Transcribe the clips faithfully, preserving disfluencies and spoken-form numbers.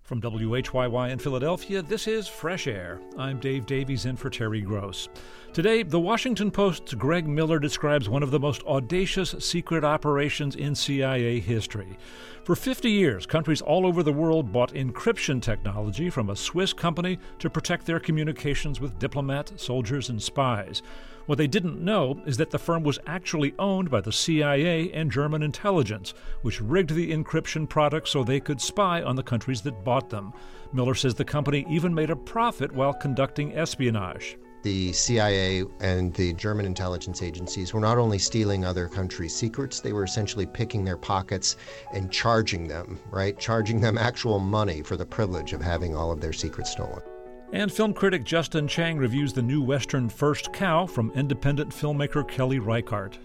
From W H Y Y in Philadelphia, this is Fresh Air. I'm Dave Davies in for Terry Gross. Today, the Washington Post's Greg Miller describes one of the most audacious secret operations in C I A history. For fifty years, countries all over the world bought encryption technology from a Swiss company to protect their communications with diplomats, soldiers, and spies. What they didn't know is that the firm was actually owned by the C I A and German intelligence, which rigged the encryption products so they could spy on the countries that bought them. Miller says the company even made a profit while conducting espionage. The C I A and the German intelligence agencies were not only stealing other countries' secrets, they were essentially picking their pockets and charging them, right? Charging them actual money for the privilege of having all of their secrets stolen. And film critic Justin Chang reviews the new Western First Cow from independent filmmaker Kelly Reichardt.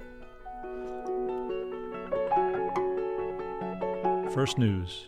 First News.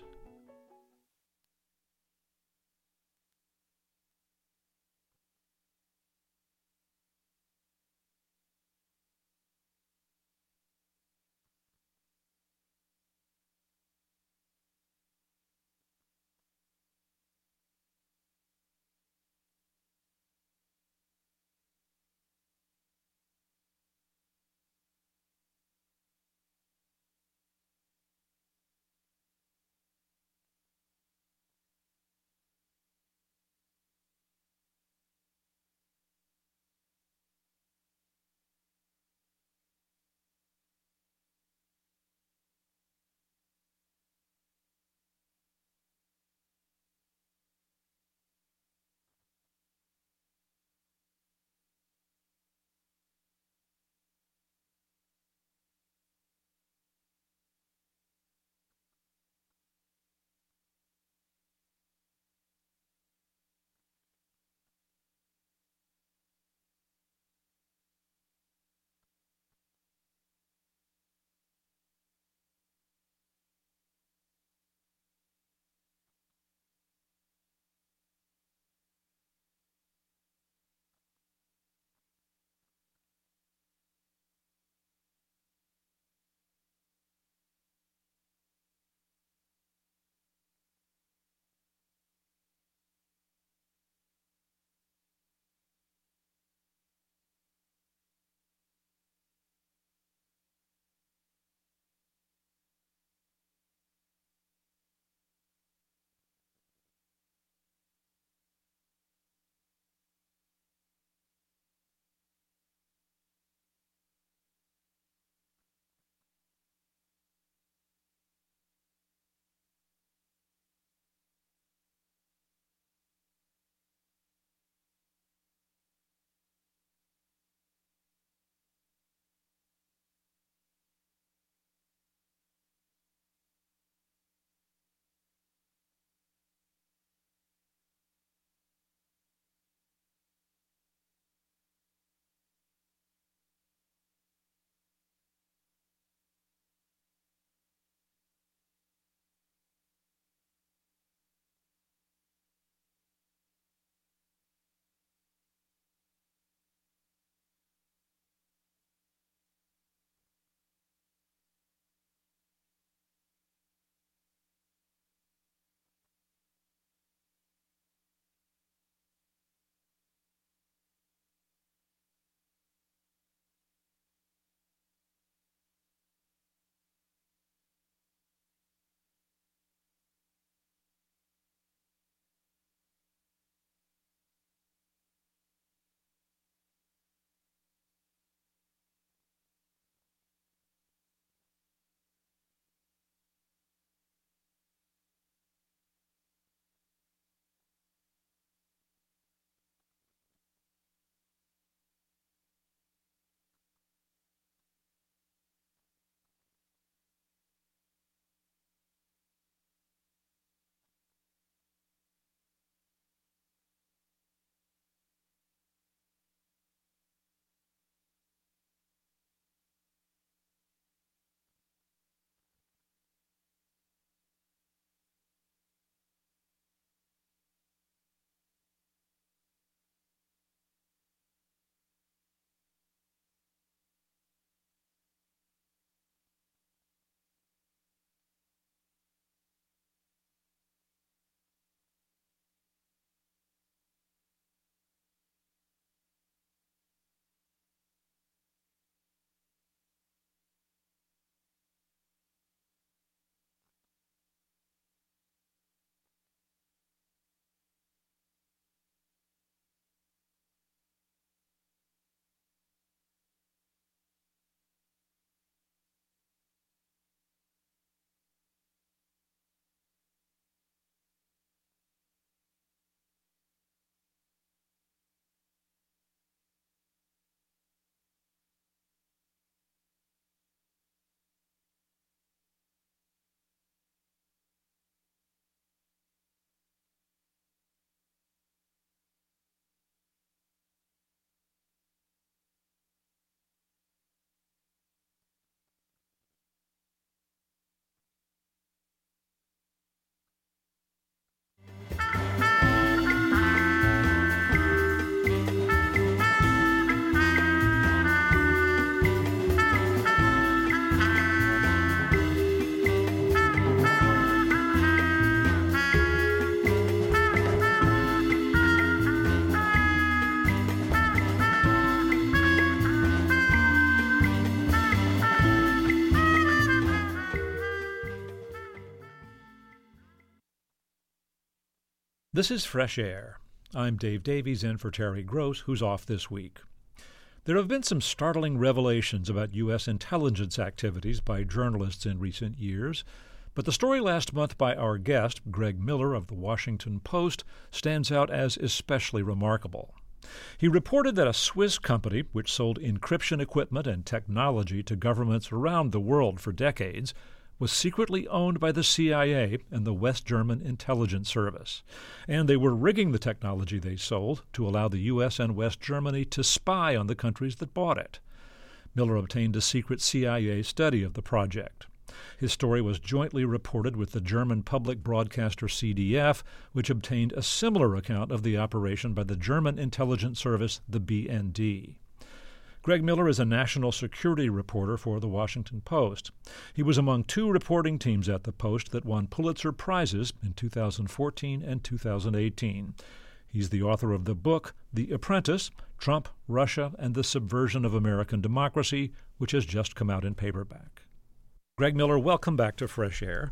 This is Fresh Air. I'm Dave Davies in for Terry Gross, who's off this week. There have been some startling revelations about U S intelligence activities by journalists in recent years, but the story last month by our guest, Greg Miller of The Washington Post, stands out as especially remarkable. He reported that a Swiss company, which sold encryption equipment and technology to governments around the world for decades, was secretly owned by the C I A and the West German Intelligence Service, and they were rigging the technology they sold to allow the U S and West Germany to spy on the countries that bought it. Miller obtained a secret C I A study of the project. His story was jointly reported with the German public broadcaster C D F, which obtained a similar account of the operation by the German intelligence service, the B N D. Greg Miller is a national security reporter for The Washington Post. He was among two reporting teams at the Post that won Pulitzer Prizes in two thousand fourteen and two thousand eighteen. He's the author of the book The Apprentice, Trump, Russia, and the Subversion of American Democracy, which has just come out in paperback. Greg Miller, welcome back to Fresh Air.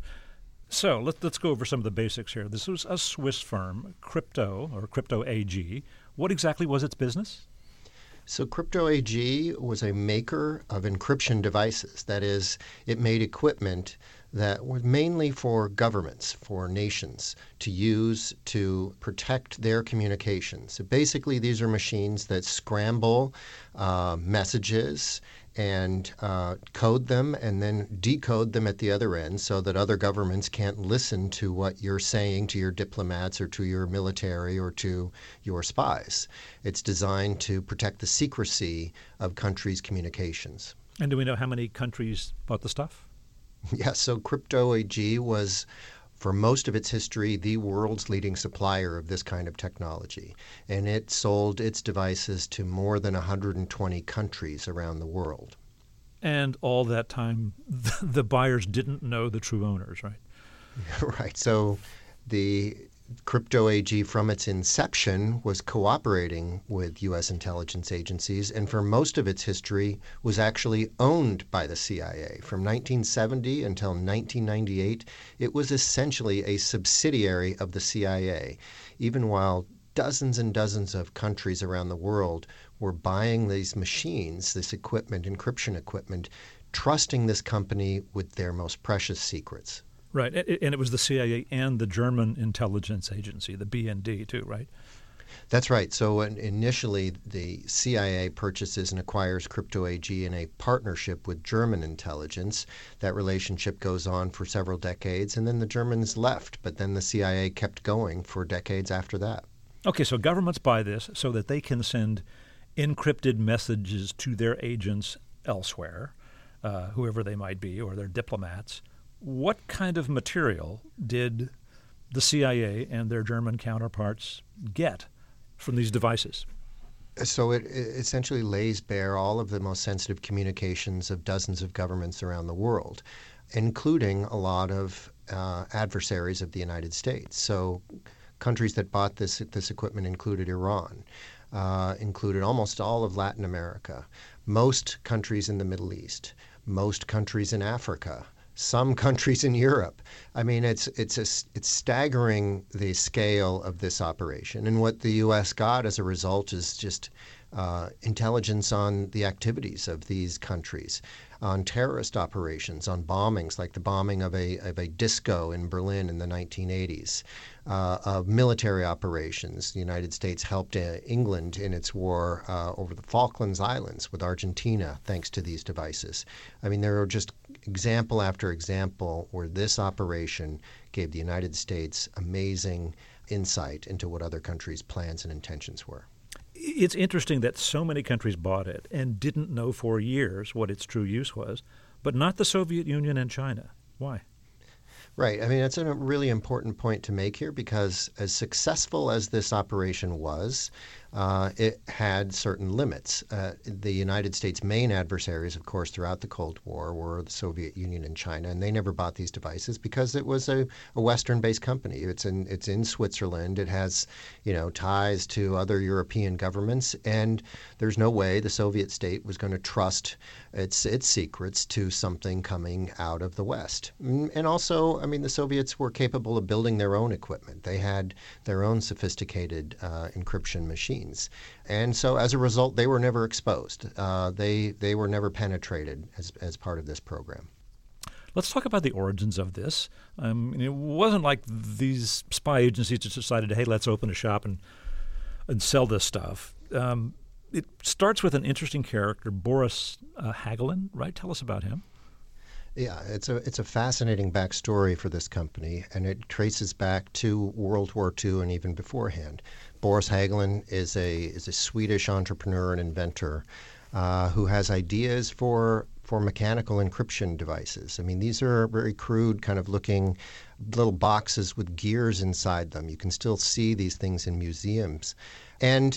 So let, let's go over some of the basics here. This was a Swiss firm, Crypto, or Crypto A G. What exactly was its business? So Crypto A G was a maker of encryption devices. That is, it made equipment that was mainly for governments, for nations, to use to protect their communications. So basically, these are machines that scramble uh, messages and uh, code them and then decode them at the other end so that other governments can't listen to what you're saying to your diplomats or to your military or to your spies. It's designed to protect the secrecy of countries' communications. And do we know how many countries bought the stuff? Yeah, so Crypto A G was, for most of its history, the world's leading supplier of this kind of technology. And it sold its devices to more than one hundred twenty countries around the world. And all that time, the buyers didn't know the true owners, right? Right. So the Crypto A G, from its inception, was cooperating with U S intelligence agencies, and for most of its history was actually owned by the C I A. From nineteen seventy until nineteen ninety-eight, it was essentially a subsidiary of the C I A, even while dozens and dozens of countries around the world were buying these machines, this equipment, encryption equipment, trusting this company with their most precious secrets. Right, and it was the C I A and the German intelligence agency, the B N D, too, right? That's right. So initially, the C I A purchases and acquires Crypto A G in a partnership with German intelligence. That relationship goes on for several decades, and then the Germans left, but then the C I A kept going for decades after that. Okay, so governments buy this so that they can send encrypted messages to their agents elsewhere, uh, whoever they might be, or their diplomats. What kind of material did the C I A and their German counterparts get from these devices? So it, it essentially lays bare all of the most sensitive communications of dozens of governments around the world, including a lot of uh, adversaries of the United States. So countries that bought this this equipment included Iran, uh, included almost all of Latin America, most countries in the Middle East, most countries in Africa, some countries in Europe. I mean, it's it's a, it's staggering, the scale of this operation. And what the U S got as a result is just uh, intelligence on the activities of these countries, on terrorist operations, on bombings, like the bombing of a of a disco in Berlin in the nineteen eighties, uh, of military operations. The United States helped uh, England in its war uh, over the Falklands Islands with Argentina, thanks to these devices. I mean, there are just example after example where this operation gave the United States amazing insight into what other countries' plans and intentions were. It's interesting that so many countries bought it and didn't know for years what its true use was, but not the Soviet Union and China. Why? Right. I mean, that's a really important point to make here, because as successful as this operation was, uh, it had certain limits. Uh, the United States' main adversaries, of course, throughout the Cold War were the Soviet Union and China, and they never bought these devices because it was a, a Western-based company. It's in it's in Switzerland. It has, you know, ties to other European governments, and there's no way the Soviet state was going to trust its its secrets to something coming out of the West. And also, I mean, the Soviets were capable of building their own equipment. They had their own sophisticated uh, encryption machines. And so as a result, they were never exposed. Uh, they they were never penetrated as, as part of this program. Let's talk about the origins of this. Um, it wasn't like these spy agencies just decided, hey, let's open a shop and, and sell this stuff. Um, it starts with an interesting character, Boris uh, Hagelin, right? Tell us about him. Yeah, it's a it's a fascinating backstory for this company, and it traces back to World War Two and even beforehand. Boris Hagelin is a is a Swedish entrepreneur and inventor uh, who has ideas for for mechanical encryption devices. I mean, these are very crude, kind of looking little boxes with gears inside them. You can still see these things in museums, and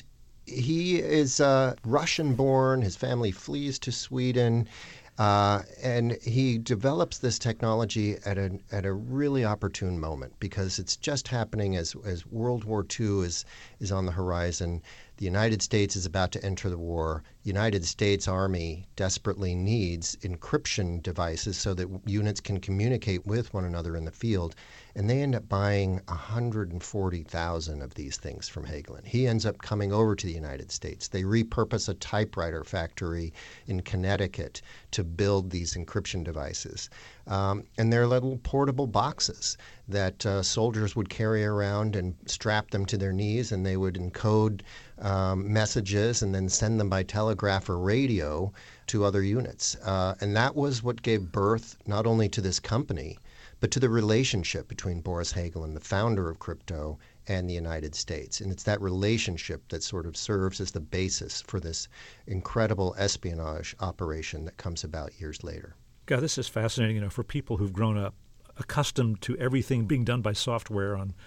he is uh, Russian-born. His family flees to Sweden. Uh, and he develops this technology at a at a really opportune moment because it's just happening as as World War Two is is on the horizon. The United States is about to enter the war. The United States Army desperately needs encryption devices so that units can communicate with one another in the field. And they end up buying one hundred forty thousand of these things from Hagelin. He ends up coming over to the United States. They repurpose a typewriter factory in Connecticut to build these encryption devices. Um, and they're little portable boxes that uh, soldiers would carry around and strap them to their knees, and they would encode um, messages and then send them by telegraph or radio to other units. Uh, and that was what gave birth not only to this company, but to the relationship between Boris Hagelin, the founder of crypto, and the United States. And it's that relationship that sort of serves as the basis for this incredible espionage operation that comes about years later. God, this is fascinating, you know, for people who've grown up accustomed to everything being done by software on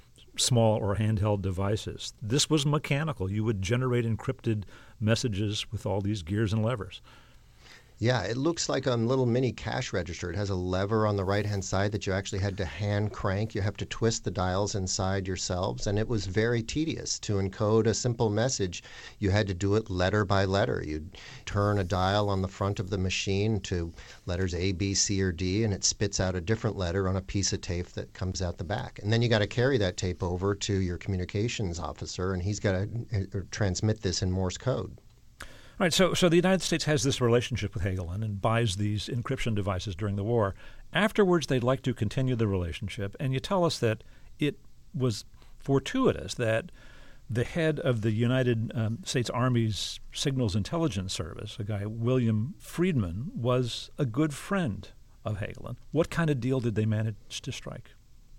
small or handheld devices. This was mechanical. You would generate encrypted messages with all these gears and levers. Yeah, it looks like a little mini cash register. It has a lever on the right-hand side that you actually had to hand crank. You have to twist the dials inside yourselves, and it was very tedious. To encode a simple message, you had to do it letter by letter. You'd turn a dial on the front of the machine to letters A, B, C, or D, and it spits out a different letter on a piece of tape that comes out the back. And then you got to carry that tape over to your communications officer, and he's got to uh, transmit this in Morse code. All right, so so the United States has this relationship with Hagelin and buys these encryption devices during the war. Afterwards, they'd like to continue the relationship, and you tell us that it was fortuitous that the head of the United um, States Army's Signals Intelligence Service, a guy, William Friedman, was a good friend of Hagelin. What kind of deal did they manage to strike?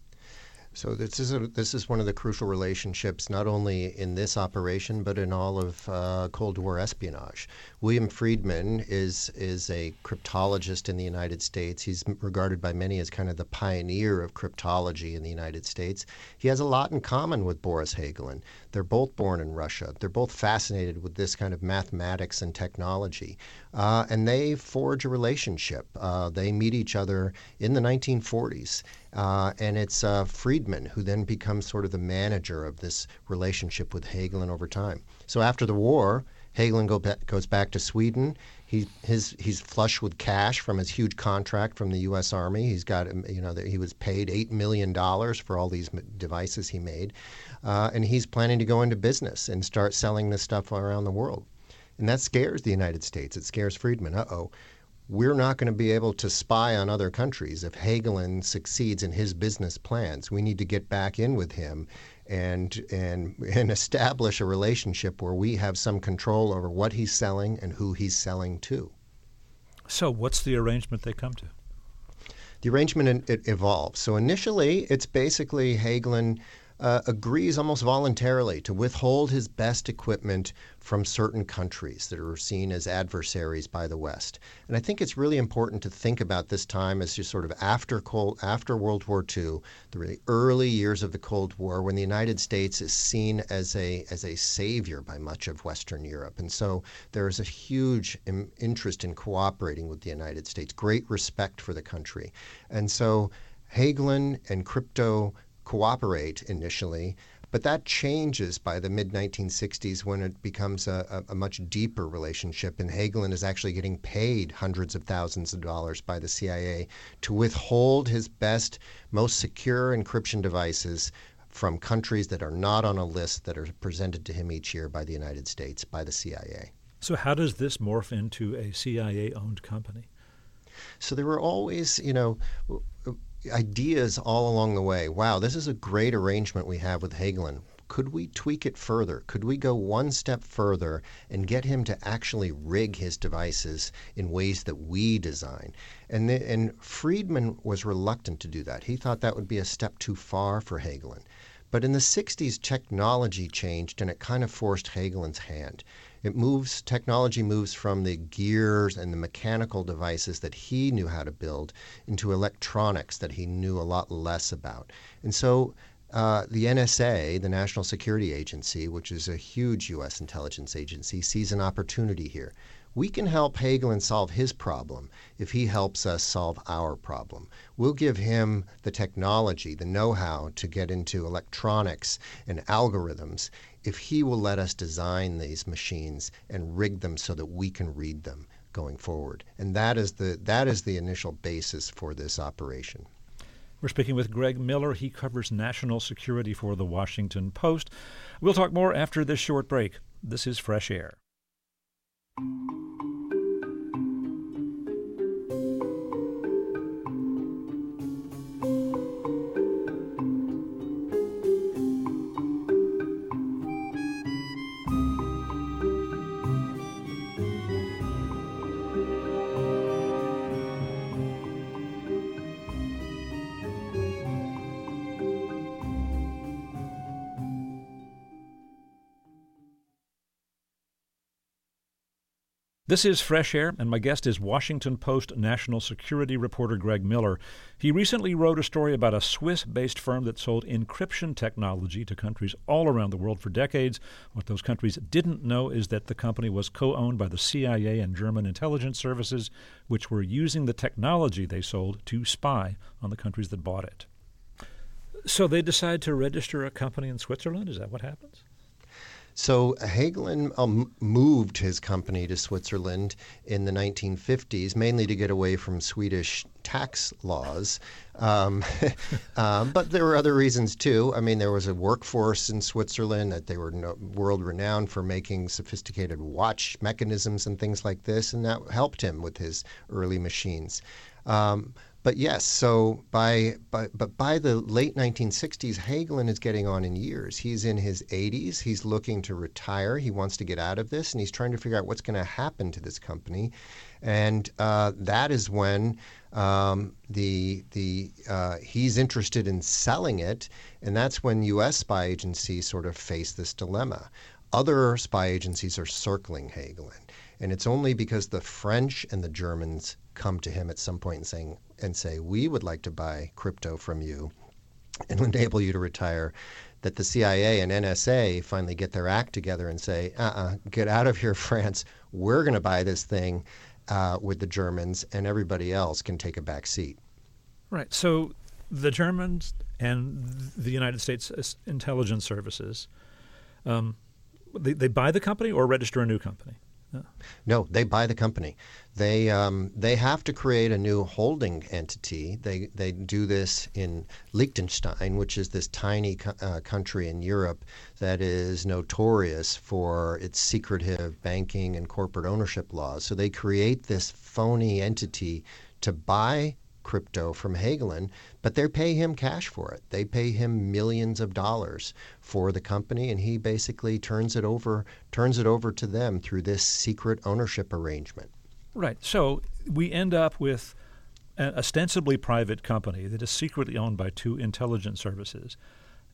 So this is a, this is one of the crucial relationships, not only in this operation, but in all of uh, Cold War espionage. William Friedman is is a cryptologist in the United States. He's regarded by many as kind of the pioneer of cryptology in the United States. He has a lot in common with Boris Hagelin. They're both born in Russia. They're both fascinated with this kind of mathematics and technology. Uh, and they forge a relationship. Uh, they meet each other in the nineteen forties. Uh, and it's uh, Friedman who then becomes sort of the manager of this relationship with Hagelin over time. So after the war, Hagelin go ba- goes back to Sweden. He his he's flush with cash from his huge contract from the U S Army. He's got you know he was paid eight million dollars for all these devices he made, uh, and he's planning to go into business and start selling this stuff around the world. And that scares the United States. It scares Friedman. Uh-oh. We're not going to be able to spy on other countries if Hagelin succeeds in his business plans. We need to get back in with him and and and establish a relationship where we have some control over what he's selling and who he's selling to. So what's the arrangement they come to? The arrangement it evolves. So initially, it's basically Hagelin uh, agrees almost voluntarily to withhold his best equipment from certain countries that are seen as adversaries by the West. And I think it's really important to think about this time as just sort of after Cold, after World War Two, the really early years of the Cold War, when the United States is seen as a as a savior by much of Western Europe. And so there is a huge im- interest in cooperating with the United States, great respect for the country. And so Hagelin and crypto cooperate initially, but that changes by the mid nineteen sixties when it becomes a, a, a much deeper relationship, and Hagelin is actually getting paid hundreds of thousands of dollars by the C I A to withhold his best, most secure encryption devices from countries that are not on a list that are presented to him each year by the United States, by the C I A. So how does this morph into a C I A-owned company? So there were always, you know, ideas all along the way. Wow, this is a great arrangement we have with Hagelin. Could we tweak it further? Could we go one step further and get him to actually rig his devices in ways that we design? And, the, and Friedman was reluctant to do that. He thought that would be a step too far for Hagelin. But in the sixties, technology changed, and it kind of forced Hagelin's hand. It moves, technology moves from the gears and the mechanical devices that he knew how to build into electronics that he knew a lot less about. And so uh, the N S A, the National Security Agency, which is a huge U S intelligence agency, sees an opportunity here. We can help Hagelin solve his problem if he helps us solve our problem. We'll give him the technology, the know-how to get into electronics and algorithms if he will let us design these machines and rig them so that we can read them going forward. And that is the that is the initial basis for this operation. We're speaking with Greg Miller. He covers national security for The Washington Post. We'll talk more after this short break. This is Fresh Air. This is Fresh Air, and my guest is Washington Post national security reporter Greg Miller. He recently wrote a story about a Swiss-based firm that sold encryption technology to countries all around the world for decades. What those countries didn't know is that the company was co-owned by the C I A and German intelligence services, which were using the technology they sold to spy on the countries that bought it. So they decide to register a company in Switzerland? Is that what happens? So Hagelin um, moved his company to Switzerland in the nineteen fifties, mainly to get away from Swedish tax laws. Um, um, but there were other reasons, too. I mean, there was a workforce in Switzerland that they were no, world-renowned for making sophisticated watch mechanisms and things like this, and that helped him with his early machines. Um, But yes, so by, by but by the late nineteen sixties, Hagelin is getting on in years. He's in his eighties. He's looking to retire. He wants to get out of this, and he's trying to figure out what's going to happen to this company. And uh, that is when um, the the uh, he's interested in selling it, and that's when U S spy agencies sort of face this dilemma. Other spy agencies are circling Hagelin, and it's only because the French and the Germans come to him at some point and saying and say, we would like to buy crypto from you and enable you to retire, that the C I A and N S A finally get their act together and say, uh-uh, get out of here, France. We're going to buy this thing uh, with the Germans, and everybody else can take a back seat. Right. So the Germans and the United States intelligence services, um, they, they buy the company or register a new company? No. no, they buy the company. They um, they have to create a new holding entity. They they do this in Liechtenstein, which is this tiny co- uh, country in Europe that is notorious for its secretive banking and corporate ownership laws. So they create this phony entity to buy crypto from Hagelin, but they pay him cash for it. They pay him millions of dollars for the company, and he basically turns it over turns it over to them through this secret ownership arrangement. Right. So we end up with an ostensibly private company that is secretly owned by two intelligence services.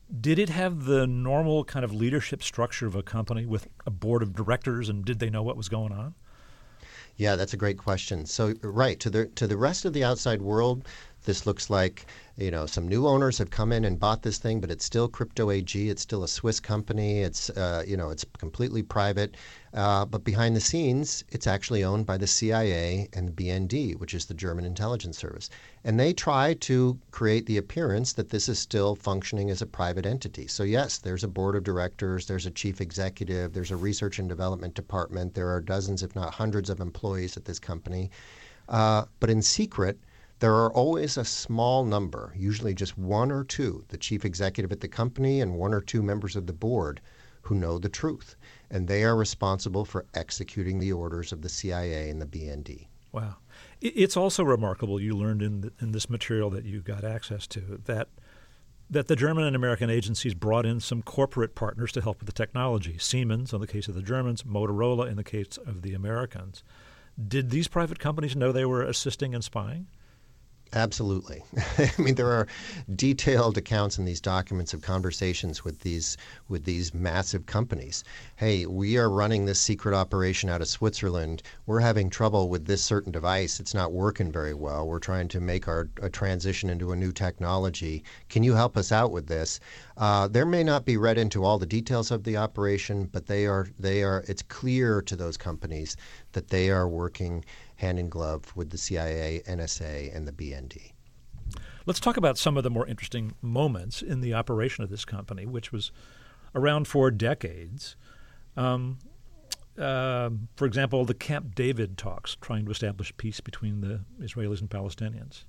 Did it have the normal kind of leadership structure of a company with a board of directors, and did they know what was going on? Yeah, that's a great question. So, right, to the to the rest of the outside world, this looks like, you know, some new owners have come in and bought this thing, but it's still Crypto A G. It's still a Swiss company. It's, uh, you know, it's completely private. Uh, but behind the scenes, it's actually owned by the C I A and the B N D, which is the German intelligence service. And they try to create the appearance that this is still functioning as a private entity. So yes, there's a board of directors, there's a chief executive, there's a research and development department, there are dozens, if not hundreds of employees at this company. Uh, but in secret, there are always a small number, usually just one or two, the chief executive at the company and one or two members of the board, who know the truth. And they are responsible for executing the orders of the C I A and the B N D. Wow. It's also remarkable, you learned in the, in this material that you got access to, that that the German and American agencies brought in some corporate partners to help with the technology. Siemens, in the case of the Germans, Motorola, in the case of the Americans. Did these private companies know they were assisting in spying? Absolutely. I mean, there are detailed accounts in these documents of conversations with these with these massive companies. Hey, we are running this secret operation out of Switzerland. We're having trouble with this certain device. It's not working very well. We're trying to make our a transition into a new technology. Can you help us out with this? Uh, there may not be read into all the details of the operation, but they are they are. It's clear to those companies that they are working hand in glove with the C I A, N S A, and the B N D. Let's talk about some of the more interesting moments in the operation of this company, which was around for decades. Um, uh, for example, the Camp David talks, trying to establish peace between the Israelis and Palestinians.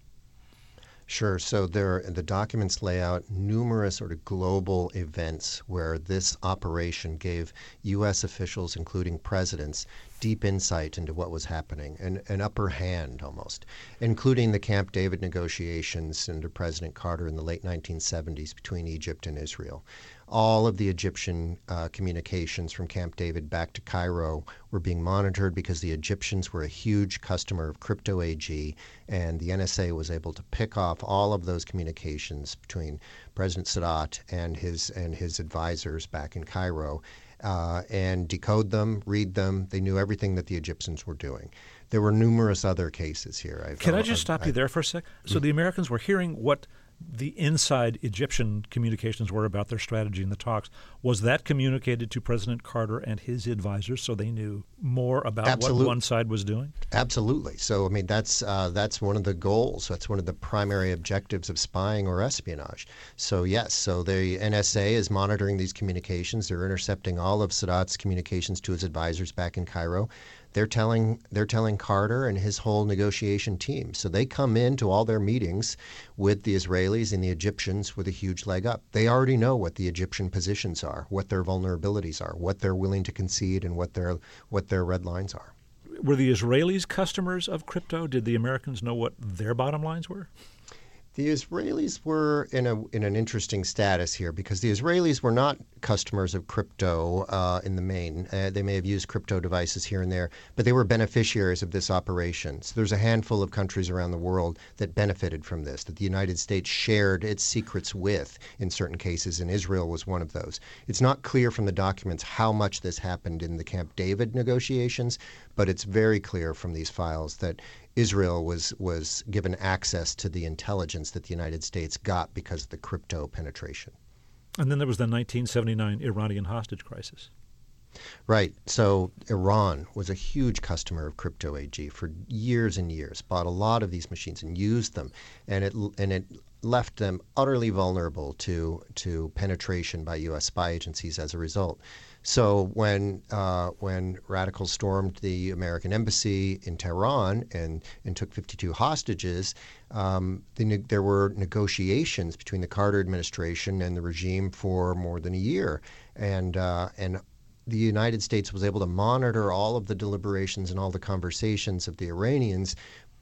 Sure. So there, the documents lay out numerous sort of global events where this operation gave U S officials, including presidents, deep insight into what was happening, an, an upper hand almost, including the Camp David negotiations under President Carter in the late nineteen seventies between Egypt and Israel. All of the Egyptian uh, communications from Camp David back to Cairo were being monitored because the Egyptians were a huge customer of Crypto A G, and the N S A was able to pick off all of those communications between President Sadat and his and his advisors back in Cairo, uh, and decode them, read them. They knew everything that the Egyptians were doing. There were numerous other cases here. I've, Can I just I've, stop I've, you there for a sec? So mm-hmm. the Americans were hearing what the inside Egyptian communications were about their strategy in the talks. Was that communicated to President Carter and his advisors so they knew more about Absolute. what one side was doing? Absolutely. So, I mean, that's uh, that's one of the goals. That's one of the primary objectives of spying or espionage. So, yes, so the N S A is monitoring these communications. They're intercepting all of Sadat's communications to his advisors back in Cairo. They're telling they're telling Carter and his whole negotiation team. So they come into all their meetings with the Israelis and the Egyptians with a huge leg up. They already know what the Egyptian positions are, what their vulnerabilities are, what they're willing to concede, and what their what their red lines are. Were the Israelis customers of crypto? Did the Americans know what their bottom lines were? The Israelis were in a in an interesting status here because the Israelis were not customers of crypto uh, in the main. Uh, they may have used crypto devices here and there, but they were beneficiaries of this operation. So there's a handful of countries around the world that benefited from this, that the United States shared its secrets with in certain cases, and Israel was one of those. It's not clear from the documents how much this happened in the Camp David negotiations, but it's very clear from these files that Israel was was given access to the intelligence that the United States got because of the crypto penetration. And then there was the nineteen seventy-nine Iranian hostage crisis. Right. So Iran was a huge customer of Crypto A G for years and years, bought a lot of these machines and used them, and it and it left them utterly vulnerable to to penetration by U S spy agencies as a result. So when uh, when radicals stormed the American embassy in Tehran and, and took fifty-two hostages, um, the, there were negotiations between the Carter administration and the regime for more than a year, and uh, and the United States was able to monitor all of the deliberations and all the conversations of the Iranians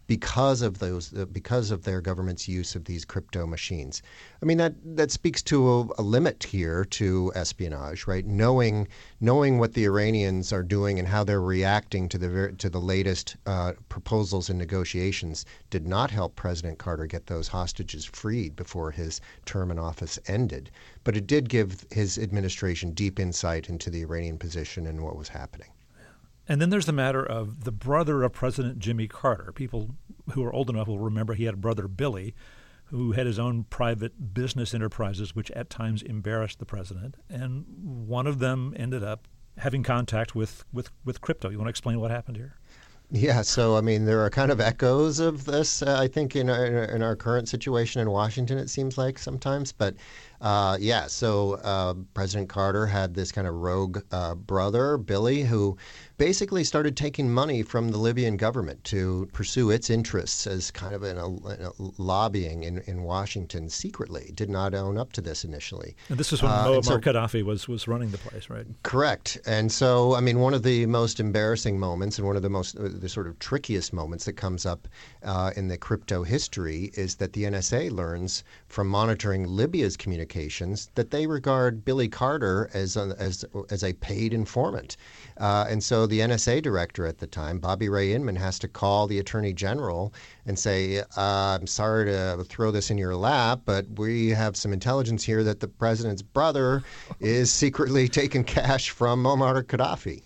because of those, uh, because of their government's use of these crypto machines. I mean, that that speaks to a, a limit here to espionage, right? Knowing knowing what the Iranians are doing and how they're reacting to the ver- to the latest uh, proposals and negotiations did not help President Carter get those hostages freed before his term in office ended. But it did give his administration deep insight into the Iranian position and what was happening. And then there's the matter of the brother of President Jimmy Carter. People who are old enough will remember he had a brother, Billy, who had his own private business enterprises, which at times embarrassed the president. And one of them ended up having contact with, with, with crypto. You want to explain what happened here? Yeah, so I mean, there are kind of echoes of this, uh, I think, in our, in our current situation in Washington, it seems like sometimes. But uh, yeah, so uh, President Carter had this kind of rogue uh, brother, Billy, who basically started taking money from the Libyan government to pursue its interests as kind of in a, in a lobbying in, in Washington secretly. Did not own up to this initially. And this is when uh, Muammar so, Gaddafi was, was running the place, right? Correct. And so, I mean, one of the most embarrassing moments and one of the most the sort of trickiest moments that comes up uh, in the crypto history is that the N S A learns from monitoring Libya's communications that they regard Billy Carter as a, as, as a paid informant. Uh, and so the N S A director at the time, Bobby Ray Inman, has to call the attorney general and say, uh, I'm sorry to throw this in your lap, but we have some intelligence here that the president's brother is secretly taking cash from Muammar Gaddafi.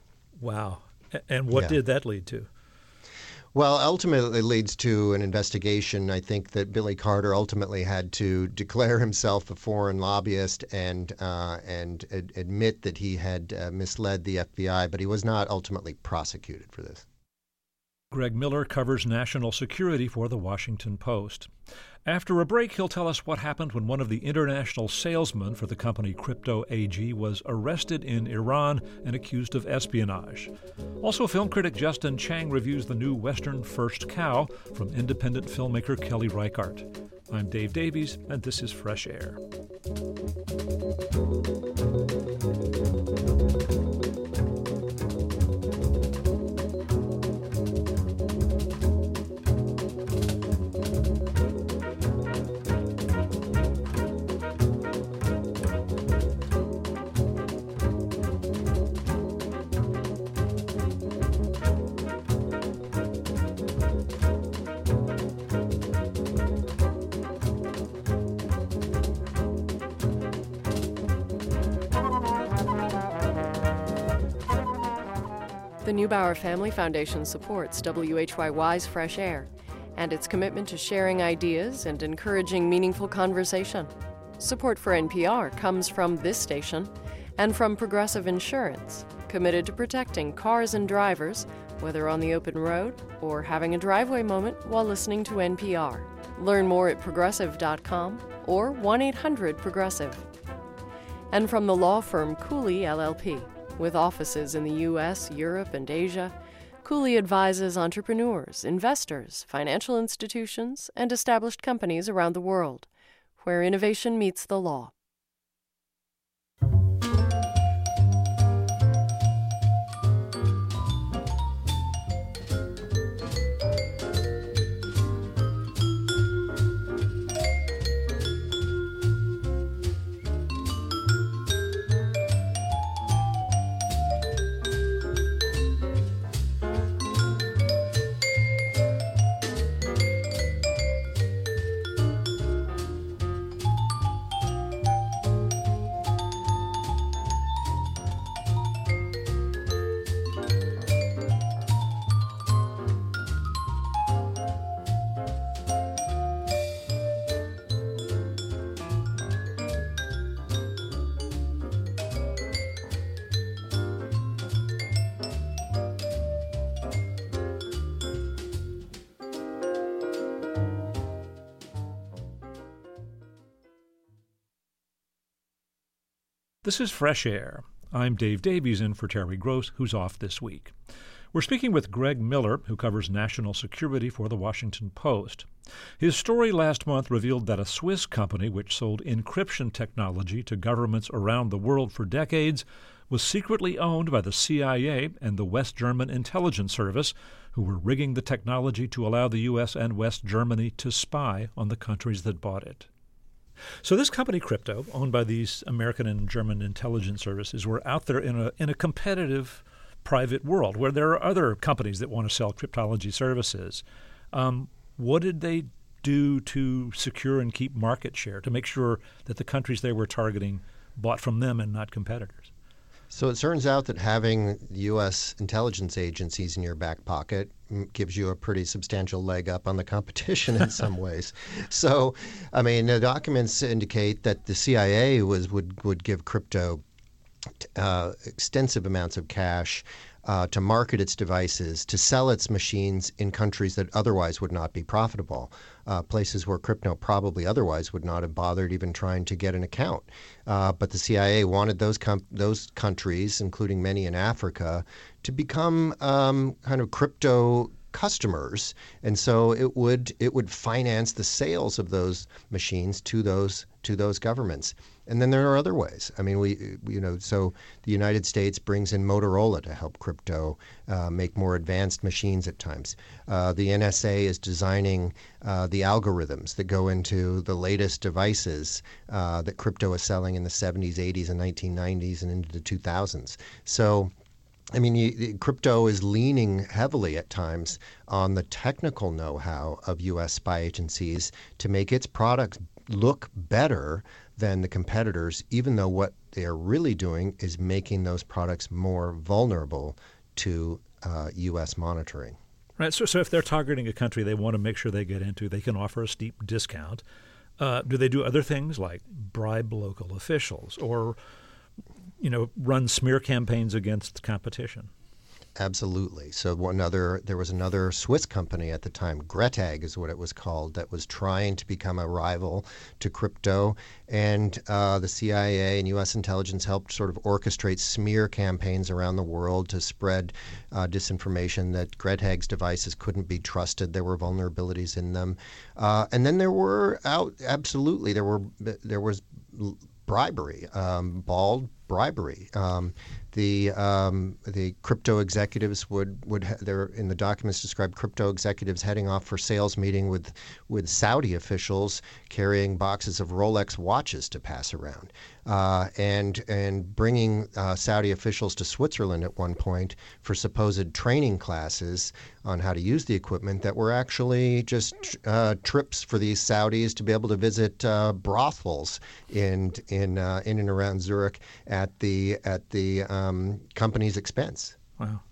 Wow. And what yeah. did that lead to? Well, ultimately it leads to an investigation. I think that Billy Carter ultimately had to declare himself a foreign lobbyist and uh, and ad- admit that he had uh, misled the F B I, but he was not ultimately prosecuted for this. Greg Miller covers national security for The Washington Post. After a break, he'll tell us what happened when one of the international salesmen for the company Crypto A G was arrested in Iran and accused of espionage. Also, film critic Justin Chang reviews the new Western First Cow from independent filmmaker Kelly Reichardt. I'm Dave Davies, and this is Fresh Air. The Neubauer Family Foundation supports W H Y Y's Fresh Air and its commitment to sharing ideas and encouraging meaningful conversation. Support for N P R comes from this station and from Progressive Insurance, committed to protecting cars and drivers, whether on the open road or having a driveway moment while listening to N P R. Learn more at progressive dot com or one eight hundred progressive. And from the law firm Cooley L L P. With offices in the U S, Europe, and Asia, Cooley advises entrepreneurs, investors, financial institutions, and established companies around the world, where innovation meets the law. This is Fresh Air. I'm Dave Davies in for Terry Gross, who's off this week. We're speaking with Greg Miller, who covers national security for The Washington Post. His story last month revealed that a Swiss company which sold encryption technology to governments around the world for decades was secretly owned by the C I A and the West German Intelligence Service, who were rigging the technology to allow the U S and West Germany to spy on the countries that bought it. So this company, Crypto, owned by these American and German intelligence services, were out there in a in a competitive private world where there are other companies that want to sell cryptology services. Um, what did they do to secure and keep market share, to make sure that the countries they were targeting bought from them and not competitors? So it turns out that having U S intelligence agencies in your back pocket gives you a pretty substantial leg up on the competition in some ways. So, I mean, the documents indicate that the C I A was would, would give Crypto uh, extensive amounts of cash uh, to market its devices, to sell its machines in countries that otherwise would not be profitable, uh, places where Crypto probably otherwise would not have bothered even trying to get an account. Uh, but the C I A wanted those com- those countries, including many in Africa, to become um, kind of crypto customers, and so it would it would finance the sales of those machines to those to those governments. And then there are other ways. I mean, we you know so the United States brings in Motorola to help Crypto uh, make more advanced machines at times. Uh, the N S A is designing uh, the algorithms that go into the latest devices uh, that Crypto is selling in the seventies, eighties, and nineteen nineties and into the two thousands. So I mean, you, Crypto is leaning heavily at times on the technical know-how of U S spy agencies to make its products look better than the competitors, even though what they are really doing is making those products more vulnerable to uh, U S monitoring. Right. So, so if they're targeting a country they want to make sure they get into, they can offer a steep discount. Uh, do they do other things like bribe local officials or you know, run smear campaigns against competition? Absolutely. So one other, there was another Swiss company at the time, Gretag is what it was called, that was trying to become a rival to Crypto. And uh, the C I A and U S intelligence helped sort of orchestrate smear campaigns around the world to spread uh, disinformation that Gretag's devices couldn't be trusted. There were vulnerabilities in them. Uh, and then there were out, absolutely, there were there was bribery, um, bald bribery. Um, the um, the Crypto executives would would ha- there in the documents described Crypto executives heading off for sales meeting with with Saudi officials carrying boxes of Rolex watches to pass around, uh, and and bringing uh, Saudi officials to Switzerland at one point for supposed training classes on how to use the equipment that were actually just uh, trips for these Saudis to be able to visit uh, brothels in in uh, in and around Zurich at the at the um, company's expense. Wow.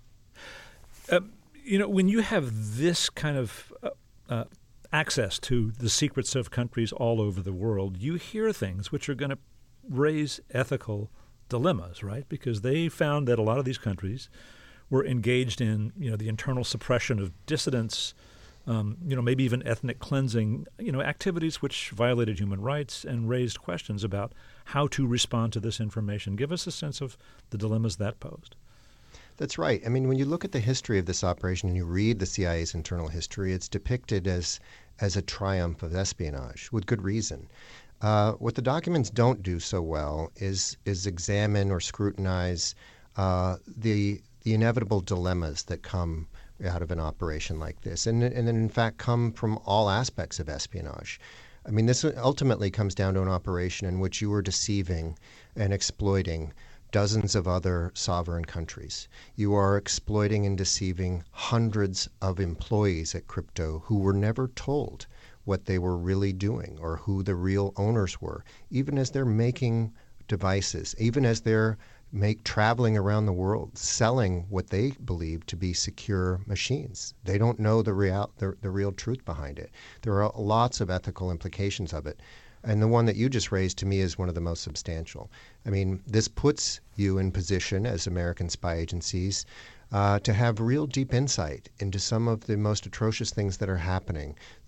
Uh, you know, when you have this kind of uh, uh, access to the secrets of countries all over the world, you hear things which are going to raise ethical dilemmas, right? Because they found that a lot of these countries were engaged in, you know, the internal suppression of dissidents, um, you know, maybe even ethnic cleansing, you know, activities which violated human rights and raised questions about how to respond to this information. Give us a sense of the dilemmas that posed. That's right. I mean, when you look at the history of this operation and you read the C I A's internal history, it's depicted as as a triumph of espionage, with good reason. Uh, what the documents don't do so well is is examine or scrutinize uh, the the inevitable dilemmas that come out of an operation like this, and and then in fact come from all aspects of espionage. I mean, this ultimately comes down to an operation in which you were deceiving and exploiting dozens of other sovereign countries. You are exploiting and deceiving hundreds of employees at Crypto who were never told what they were really doing or who the real owners were, even as they're making devices, even as they're make traveling around the world selling what they believe to be secure machines. They don't know the real the, the real truth behind it. There are lots of ethical implications of it. And the one that you just raised to me is one of the most substantial. I mean, this puts you in position as American spy agencies uh, to have real deep insight into some of the most atrocious things that are happening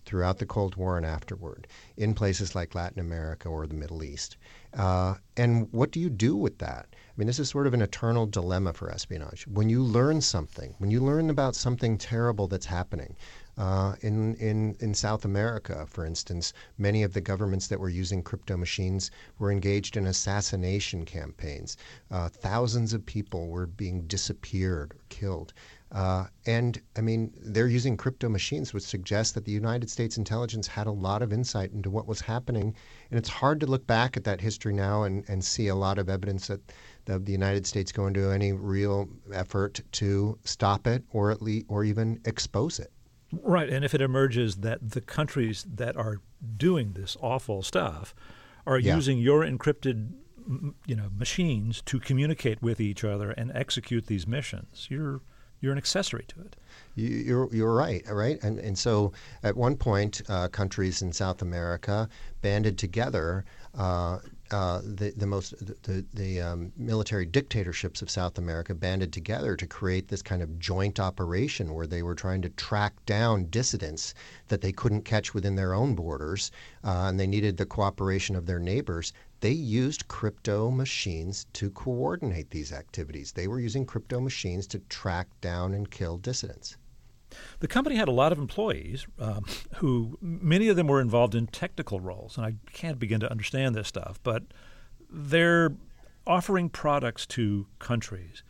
throughout the Cold War and afterward in places like Latin America or the Middle East. Uh, and what do you do with that? I mean, this is sort of an eternal dilemma for espionage. When you learn something, when you learn about something terrible that's happening, Uh, in, in, in South America, for instance, many of the governments that were using crypto machines were engaged in assassination campaigns. Uh, thousands of people were being disappeared or killed. Uh, and, I mean, they're using crypto machines, which suggests that the United States intelligence had a lot of insight into what was happening. And it's hard to look back at that history now and, and see a lot of evidence that the, the United States go into any real effort to stop it or at least, or even expose it. Right, and if it emerges that the countries that are doing this awful stuff are yeah. using your encrypted, you know, machines to communicate with each other and execute these missions, you're you're an accessory to it. You're you're right, right, and and so at one point, uh, countries in South America banded together. Uh, Uh, the the most the the um, military dictatorships of South America banded together to create this kind of joint operation where they were trying to track down dissidents that they couldn't catch within their own borders, uh, and they needed the cooperation of their neighbors. They used crypto machines to coordinate these activities. They were using crypto machines to track down and kill dissidents. The company had a lot of employees um, who, many of them were involved in technical roles, and I can't begin to understand this stuff, but they're offering products to countries.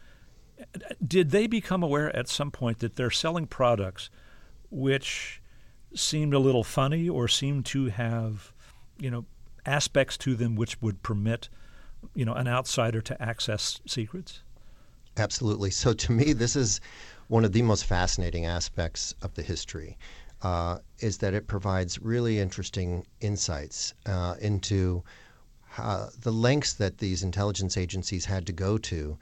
Did they become aware at some point that they're selling products which seemed a little funny or seemed to have, you know, aspects to them which would permit, you know, an outsider to access secrets? Absolutely. So to me, this is one of the most fascinating aspects of the history, uh, is that it provides really interesting insights uh, into uh, the lengths that these intelligence agencies had to go to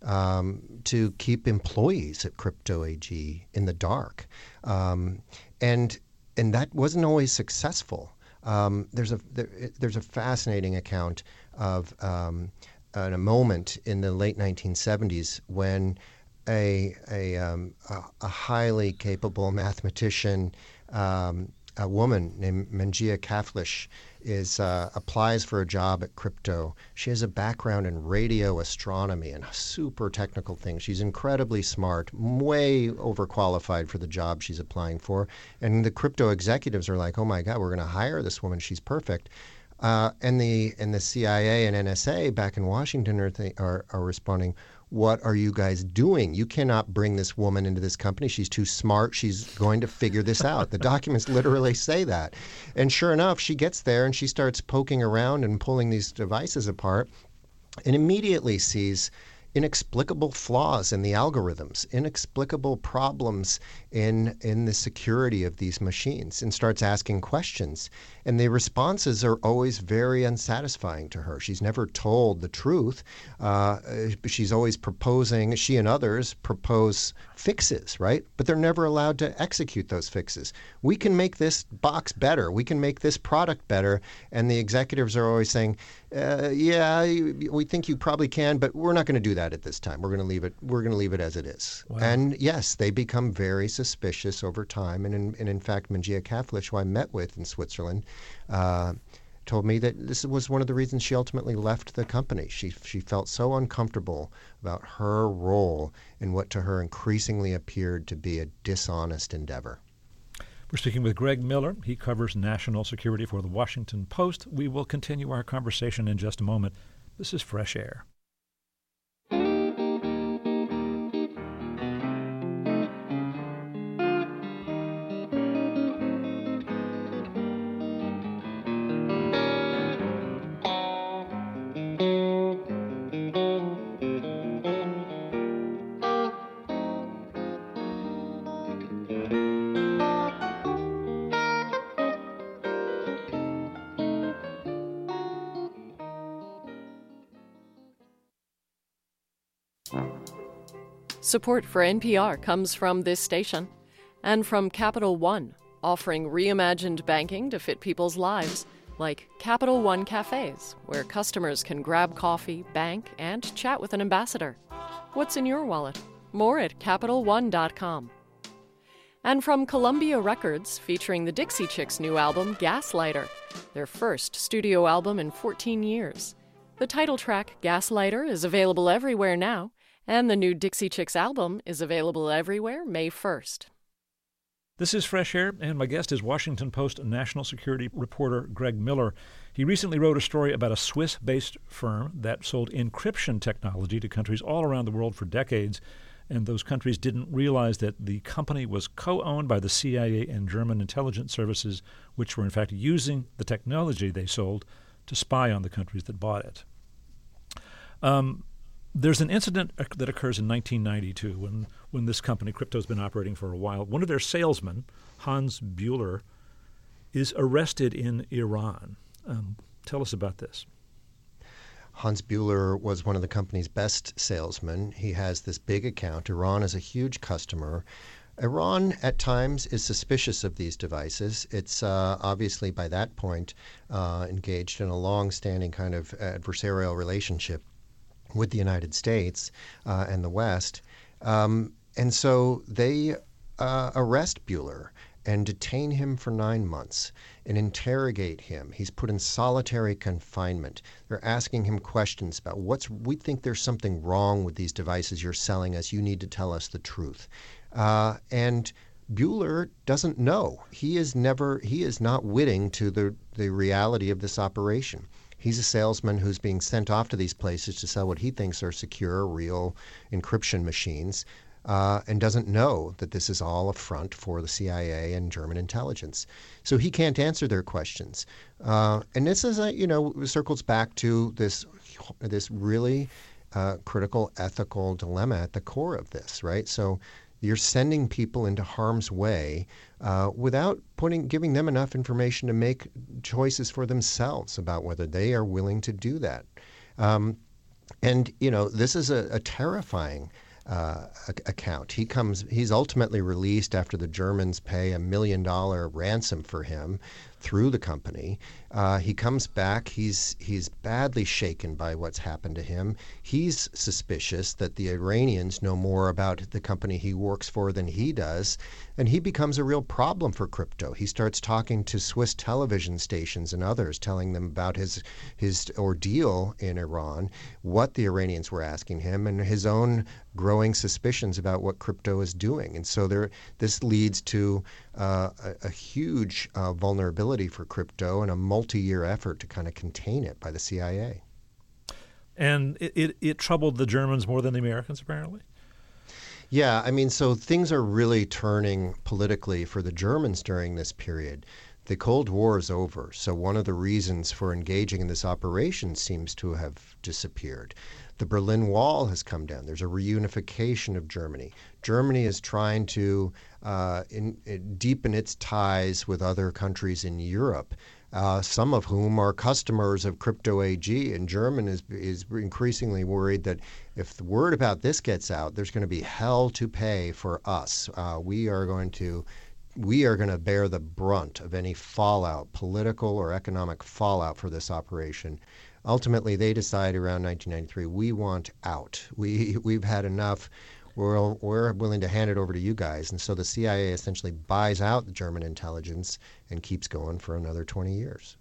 um, to keep employees at Crypto A G in the dark. Um, and and that wasn't always successful. Um, there's a there, there's a fascinating account of um, a moment in the late nineteen seventies when a a, um, a, a highly capable mathematician, um, a woman named Mengia Kaflish, is uh, applies for a job at Crypto. She has a background in radio astronomy and super technical things. She's incredibly smart, way overqualified for the job she's applying for. And the Crypto executives are like, "Oh my God, we're going to hire this woman. She's perfect." Uh, and the and the C I A and N S A back in Washington are, th- are are responding, "What are you guys doing? You cannot bring this woman into this company. She's too smart. She's going to figure this out." The documents literally say that. And sure enough, she gets there and she starts poking around and pulling these devices apart and immediately sees inexplicable flaws in the algorithms, inexplicable problems in in the security of these machines, and starts asking questions. And the responses are always very unsatisfying to her. She's never told the truth. Uh, she's always proposing, she and others propose fixes, right? But they're never allowed to execute those fixes. We can make this box better. We can make this product better. And the executives are always saying, uh, yeah, we think you probably can, but we're not going to do that at this time. We're going to leave it. We're going to leave it as it is. Wow. And yes, they become very suspicious over time. And in, and in fact, Mengia Kaflish, who I met with in Switzerland, uh, told me that this was one of the reasons she ultimately left the company. She she felt so uncomfortable about her role in what to her increasingly appeared to be a dishonest endeavor. We're speaking with Greg Miller. He covers national security for the Washington Post. We will continue our conversation in just a moment. This is Fresh Air. Support for N P R comes from this station and from Capital One, offering reimagined banking to fit people's lives, like Capital One cafes, where customers can grab coffee, bank, and chat with an ambassador. What's in your wallet? More at Capital One dot com. And from Columbia Records, featuring the Dixie Chicks' new album, Gaslighter, their first studio album in fourteen years. The title track, Gaslighter, is available everywhere now, and the new Dixie Chicks album is available everywhere May first. This is Fresh Air, and my guest is Washington Post national security reporter Greg Miller. He recently wrote a story about a Swiss-based firm that sold encryption technology to countries all around the world for decades, and those countries didn't realize that the company was co-owned by the C I A and German intelligence services, which were in fact using the technology they sold to spy on the countries that bought it. Um, There's an incident that occurs in nineteen ninety-two when, when this company, Crypto's been operating for a while. One of their salesmen, Hans Buehler, is arrested in Iran. Um, tell us about this. Hans Buehler was one of the company's best salesmen. He has this big account. Iran is a huge customer. Iran, at times, is suspicious of these devices. It's uh, obviously, by that point, uh, engaged in a long-standing kind of adversarial relationship with the United States uh, and the West. Um, and so they uh, arrest Buehler and detain him for nine months and interrogate him. He's put in solitary confinement. They're asking him questions about what's, we think there's something wrong with these devices you're selling us. You need to tell us the truth. Uh, and Buehler doesn't know. He is never, he is not witting to the, the reality of this operation. He's a salesman who's being sent off to these places to sell what he thinks are secure, real encryption machines, uh, and doesn't know that this is all a front for the C I A and German intelligence. So he can't answer their questions. Uh, and this is, a, you know, circles back to this, this really uh, critical ethical dilemma at the core of this, right? So you're sending people into harm's way uh, without putting, giving them enough information to make choices for themselves about whether they are willing to do that. Um, and, you know, this is a, a terrifying uh, account. He comes, he's ultimately released after the Germans pay a million dollar ransom for him through the company. Uh, he comes back. He's he's badly shaken by what's happened to him. He's suspicious that the Iranians know more about the company he works for than he does, and he becomes a real problem for Crypto. He starts talking to Swiss television stations and others, telling them about his his ordeal in Iran, what the Iranians were asking him, and his own growing suspicions about what Crypto is doing. And so there, this leads to uh, a, a huge uh, vulnerability for Crypto and a multi-year effort to kind of contain it by the C I A. And it, it, it troubled the Germans more than the Americans, apparently? Yeah, I mean, so things are really turning politically for the Germans during this period. The Cold War is over, so one of the reasons for engaging in this operation seems to have disappeared. The Berlin Wall has come down. There's a reunification of Germany. Germany is trying to uh, in, in deepen its ties with other countries in Europe, uh, some of whom are customers of Crypto A G. And Germany is, is increasingly worried that if the word about this gets out, there's going to be hell to pay for us. Uh, we are going to we are going to bear the brunt of any fallout, political or economic fallout for this operation. Ultimately, they decide around nineteen ninety-three, we want out. We, we've had enough. We're, we're willing to hand it over to you guys. And so the C I A essentially buys out the German intelligence and keeps going for another twenty years.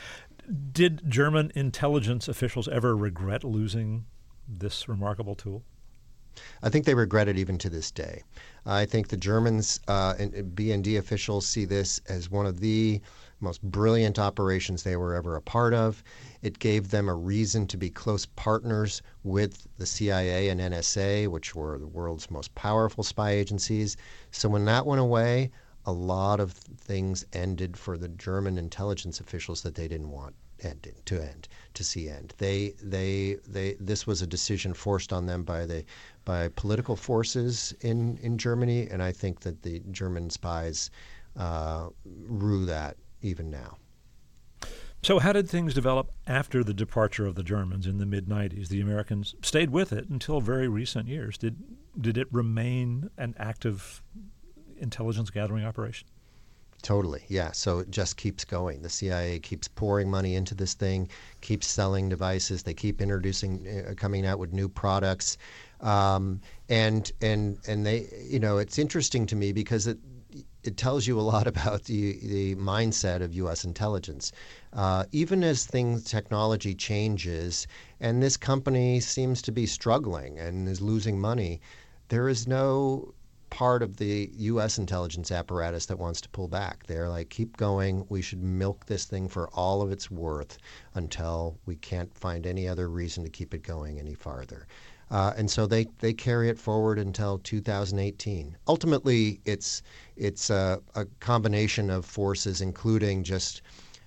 Did German intelligence officials ever regret losing this remarkable tool? I think they regret it even to this day. I think the Germans uh, and B N D officials see this as one of the most brilliant operations they were ever a part of. It gave them a reason to be close partners with the C I A and N S A, which were the world's most powerful spy agencies. So when that went away, a lot of things ended for the German intelligence officials that they didn't want ended to end to see end. They they they this was a decision forced on them by the by political forces in in Germany, and I think that the German spies uh, rue that even now. So how did things develop after the departure of the Germans in the mid nineties? The Americans stayed with it until very recent years. Did did it remain an active intelligence gathering operation? Totally, yeah. So it just keeps going. The C I A keeps pouring money into this thing, keeps selling devices. They keep introducing, uh, coming out with new products, um, and and and they, you know, it's interesting to me because it, it tells you a lot about the, the mindset of U S intelligence. Uh, even as things, technology changes, and this company seems to be struggling and is losing money, there is no part of the U S intelligence apparatus that wants to pull back. They're like, keep going. We should milk this thing for all of its worth until we can't find any other reason to keep it going any farther. Uh, and so they, they carry it forward until two thousand eighteen. Ultimately, it's it's a, a combination of forces, including just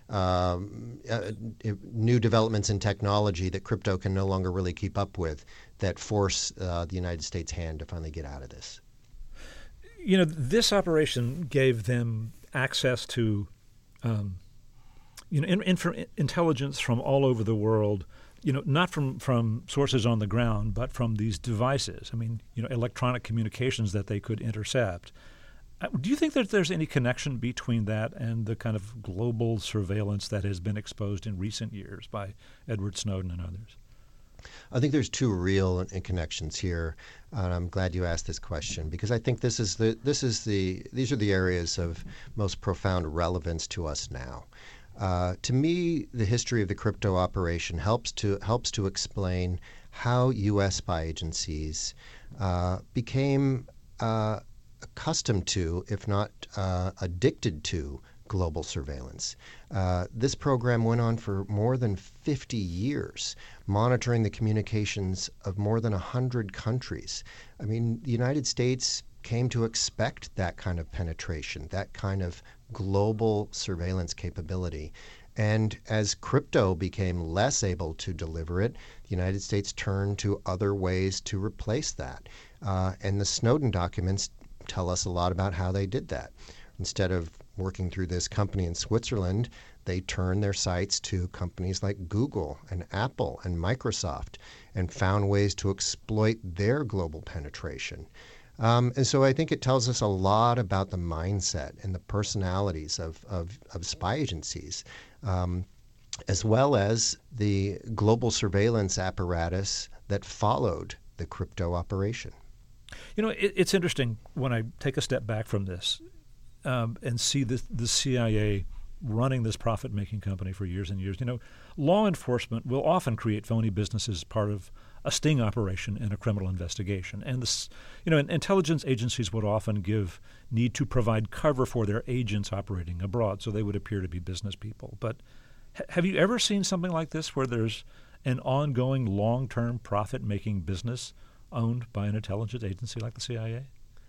um, uh, new developments in technology that crypto can no longer really keep up with, that force uh, the United States' hand to finally get out of this. You know, this operation gave them access to, um, you know, in, in, intelligence from all over the world. You know, not from, from sources on the ground, but from these devices. I mean, you know, electronic communications that they could intercept. Uh, do you think that there's any connection between that and the kind of global surveillance that has been exposed in recent years by Edward Snowden and others? I think there's two real connections here, and I'm glad you asked this question, because I think this is the this is the these are the areas of most profound relevance to us now. Uh, to me, the history of the crypto operation helps to helps to explain how U S spy agencies uh, became uh, accustomed to, if not uh, addicted to, global surveillance. Uh, this program went on for more than fifty years, monitoring the communications of more than one hundred countries. I mean, the United States came to expect that kind of penetration, that kind of global surveillance capability. And as crypto became less able to deliver it, the United States turned to other ways to replace that. Uh, and the Snowden documents tell us a lot about how they did that. Instead of working through this company in Switzerland, they turned their sights to companies like Google and Apple and Microsoft and found ways to exploit their global penetration. Um, and so I think it tells us a lot about the mindset and the personalities of, of, of spy agencies, um, as well as the global surveillance apparatus that followed the crypto operation. You know, it, it's interesting when I take a step back from this um, and see the, the C I A running this profit-making company for years and years. You know, law enforcement will often create phony businesses as part of a sting operation in a criminal investigation. And, this, you know, intelligence agencies would often give need to provide cover for their agents operating abroad, so they would appear to be business people. But ha- have you ever seen something like this where there's an ongoing long-term profit-making business owned by an intelligence agency like the C I A?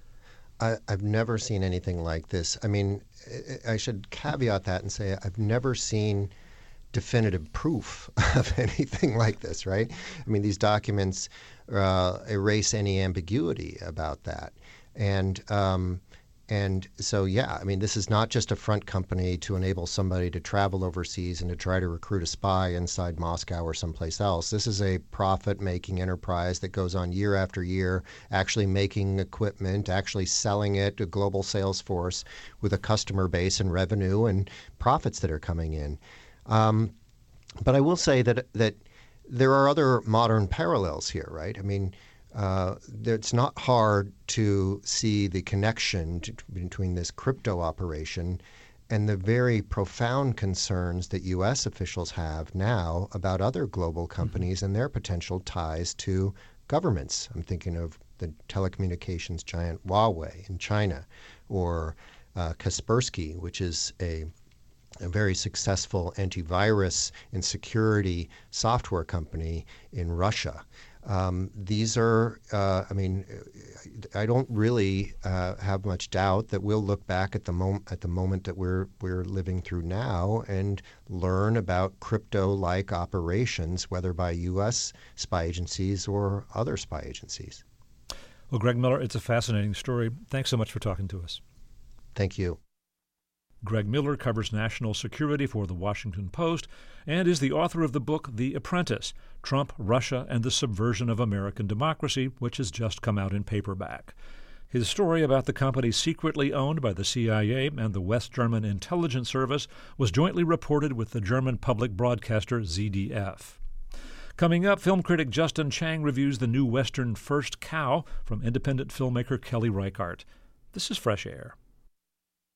I, I've never seen anything like this. I mean, I should caveat that and say I've never seen definitive proof of anything like this, right? I mean, these documents uh, erase any ambiguity about that. And um, and so, yeah, I mean, this is not just a front company to enable somebody to travel overseas and to try to recruit a spy inside Moscow or someplace else. This is a profit-making enterprise that goes on year after year, actually making equipment, actually selling it to a global sales force with a customer base and revenue and profits that are coming in. Um, but I will say that that there are other modern parallels here, right? I mean, uh, it's not hard to see the connection to, between this crypto operation and the very profound concerns that U S officials have now about other global companies mm-hmm. and their potential ties to governments. I'm thinking of the telecommunications giant Huawei in China, or uh, Kaspersky, which is a a very successful antivirus and security software company in Russia. Um, these are, uh, I mean, I don't really uh, have much doubt that we'll look back at the moment at the moment that we're we're living through now and learn about crypto-like operations, whether by U S spy agencies or other spy agencies. Well, Greg Miller, it's a fascinating story. Thanks so much for talking to us. Thank you. Greg Miller covers national security for The Washington Post and is the author of the book The Apprentice, Trump, Russia, and the Subversion of American Democracy, which has just come out in paperback. His story about the company secretly owned by the C I A and the West German Intelligence Service was jointly reported with the German public broadcaster Z D F. Coming up, film critic Justin Chang reviews the new Western First Cow from independent filmmaker Kelly Reichardt. This is Fresh Air.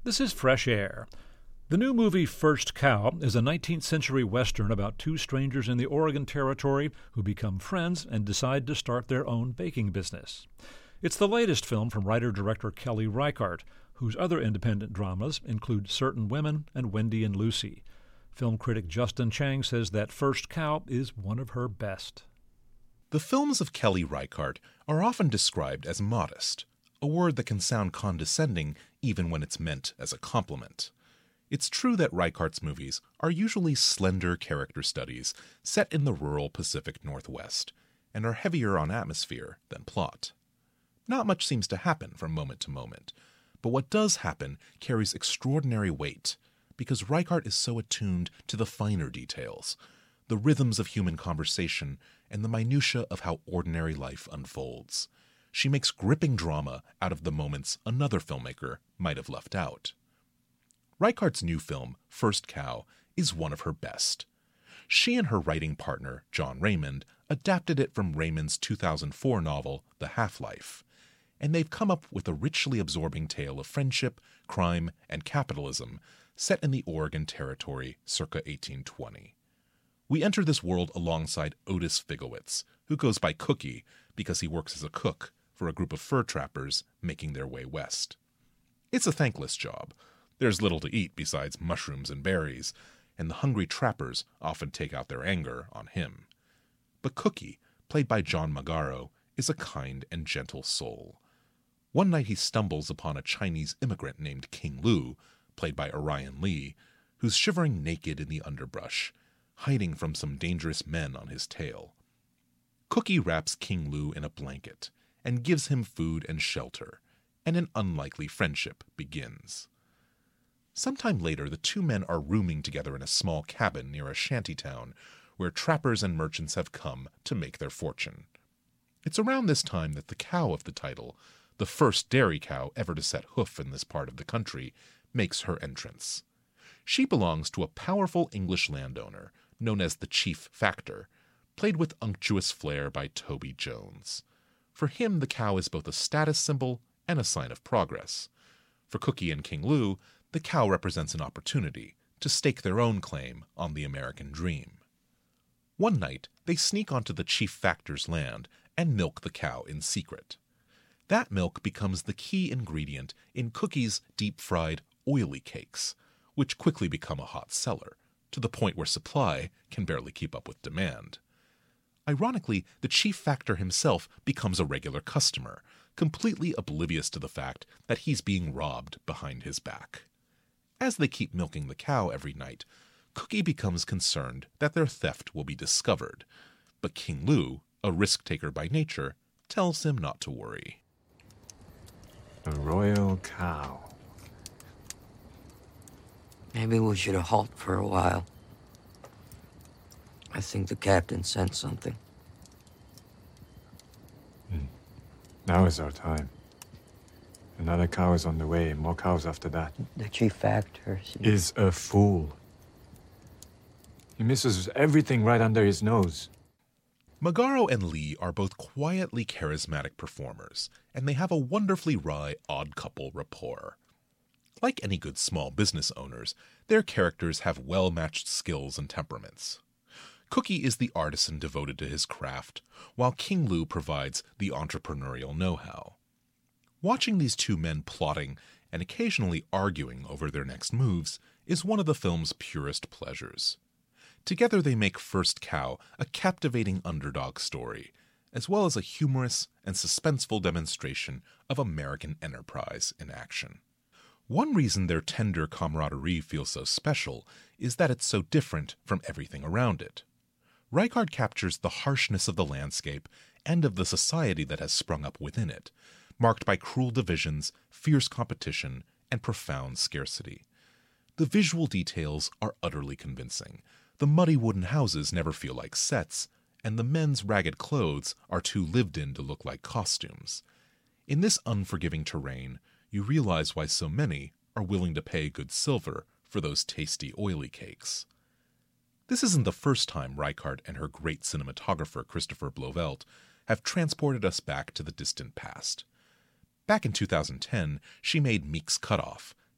This is Fresh Air. The new movie First Cow is a nineteenth century Western about two strangers in the Oregon Territory who become friends and decide to start their own baking business. It's the latest film from writer-director Kelly Reichardt, whose other independent dramas include Certain Women and Wendy and Lucy. Film critic Justin Chang says that First Cow is one of her best. The films of Kelly Reichardt are often described as modest, a word that can sound condescending even when it's meant as a compliment. It's true that Reichardt's movies are usually slender character studies set in the rural Pacific Northwest and are heavier on atmosphere than plot. Not much seems to happen from moment to moment, but what does happen carries extraordinary weight because Reichardt is so attuned to the finer details, the rhythms of human conversation, and the minutiae of how ordinary life unfolds. She makes gripping drama out of the moments another filmmaker might have left out. Reichardt's new film, First Cow, is one of her best. She and her writing partner, John Raymond, adapted it from Raymond's two thousand four novel, The Half-Life, and they've come up with a richly absorbing tale of friendship, crime, and capitalism set in the Oregon Territory circa eighteen twenty. We enter this world alongside Otis Figowitz, who goes by Cookie because he works as a cook for a group of fur trappers making their way west. It's a thankless job. There's little to eat besides mushrooms and berries, and the hungry trappers often take out their anger on him. But Cookie, played by John Magaro, is a kind and gentle soul. One night he stumbles upon a Chinese immigrant named King Lu, played by Orion Lee, who's shivering naked in the underbrush, hiding from some dangerous men on his tail. Cookie wraps King Lu in a blanket and gives him food and shelter, and an unlikely friendship begins. Sometime later, the two men are rooming together in a small cabin near a shantytown where trappers and merchants have come to make their fortune. It's around this time that the cow of the title, the first dairy cow ever to set hoof in this part of the country, makes her entrance. She belongs to a powerful English landowner known as the Chief Factor, played with unctuous flair by Toby Jones. For him, the cow is both a status symbol and a sign of progress. For Cookie and King Lu, the cow represents an opportunity to stake their own claim on the American dream. One night, they sneak onto the Chief Factor's land and milk the cow in secret. That milk becomes the key ingredient in Cookie's deep-fried, oily cakes, which quickly become a hot seller, to the point where supply can barely keep up with demand. Ironically, the Chief Factor himself becomes a regular customer, completely oblivious to the fact that he's being robbed behind his back. As they keep milking the cow every night, Cookie becomes concerned that their theft will be discovered, but King Lu, a risk-taker by nature, tells him not to worry. A royal cow. Maybe we should halt for a while. I think the captain sent something. Hmm. Now is our time. Another cow is on the way, and more cows after that. The Chief Factor is a fool. He misses everything right under his nose. Magaro and Lee are both quietly charismatic performers, and they have a wonderfully wry odd couple rapport. Like any good small business owners, their characters have well-matched skills and temperaments. Cookie is the artisan devoted to his craft, while King Lu provides the entrepreneurial know-how. Watching these two men plotting and occasionally arguing over their next moves is one of the film's purest pleasures. Together they make First Cow a captivating underdog story, as well as a humorous and suspenseful demonstration of American enterprise in action. One reason their tender camaraderie feels so special is that it's so different from everything around it. Reichardt captures the harshness of the landscape and of the society that has sprung up within it, marked by cruel divisions, fierce competition, and profound scarcity. The visual details are utterly convincing. The muddy wooden houses never feel like sets, and the men's ragged clothes are too lived in to look like costumes. In this unforgiving terrain, you realize why so many are willing to pay good silver for those tasty oily cakes. This isn't the first time Reichardt and her great cinematographer Christopher Blovelt have transported us back to the distant past. Back in two thousand ten, she made Meek's Cutoff,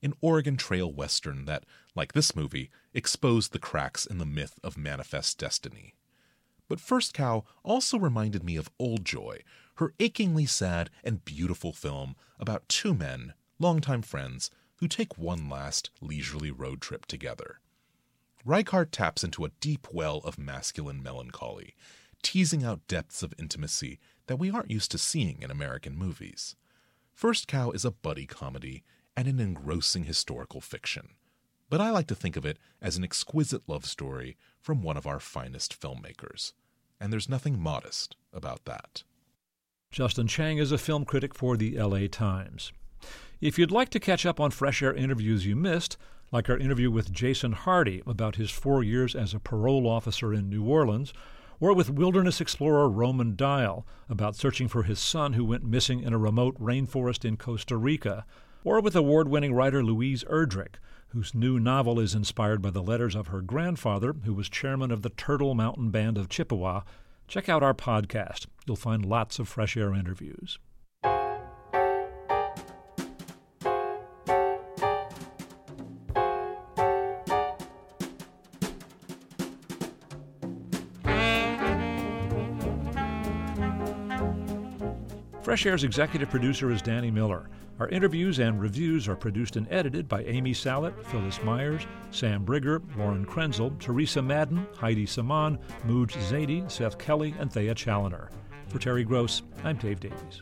an Oregon Trail Western that, like this movie, exposed the cracks in the myth of manifest destiny. But First Cow also reminded me of Old Joy, her achingly sad and beautiful film about two men, longtime friends, who take one last leisurely road trip together. Reichardt taps into a deep well of masculine melancholy, teasing out depths of intimacy that we aren't used to seeing in American movies. First Cow is a buddy comedy and an engrossing historical fiction, but I like to think of it as an exquisite love story from one of our finest filmmakers, and there's nothing modest about that. Justin Chang is a film critic for the L A Times. If you'd like to catch up on Fresh Air interviews you missed, like our interview with Jason Hardy about his four years as a parole officer in New Orleans, or with wilderness explorer Roman Dial about searching for his son who went missing in a remote rainforest in Costa Rica, or with award-winning writer Louise Erdrich, whose new novel is inspired by the letters of her grandfather, who was chairman of the Turtle Mountain Band of Chippewa, check out our podcast. You'll find lots of Fresh Air interviews. Fresh Air's executive producer is Danny Miller. Our interviews and reviews are produced and edited by Amy Sallet, Phyllis Myers, Sam Brigger, Lauren Krenzel, Teresa Madden, Heidi Saman, Mooj Zaidi, Seth Kelly, and Thea Challoner. For Terry Gross, I'm Dave Davies.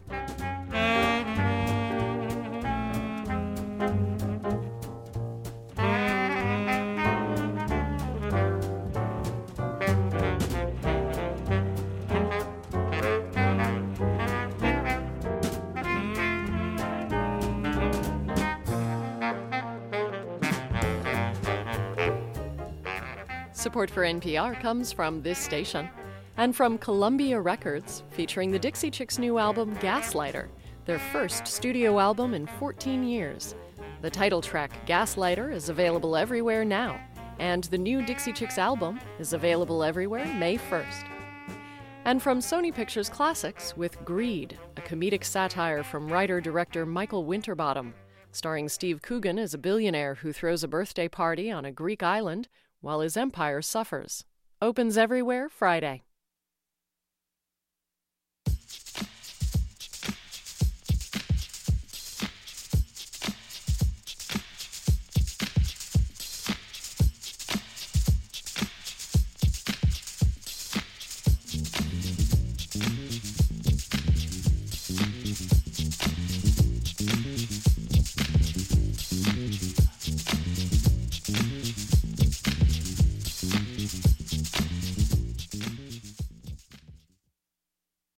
Support for N P R comes from this station and from Columbia Records, featuring the Dixie Chicks' new album, Gaslighter, their first studio album in fourteen years. The title track, Gaslighter, is available everywhere now, and the new Dixie Chicks album is available everywhere May first. And from Sony Pictures Classics with Greed, a comedic satire from writer-director Michael Winterbottom, starring Steve Coogan as a billionaire who throws a birthday party on a Greek island while his empire suffers. Opens everywhere Friday.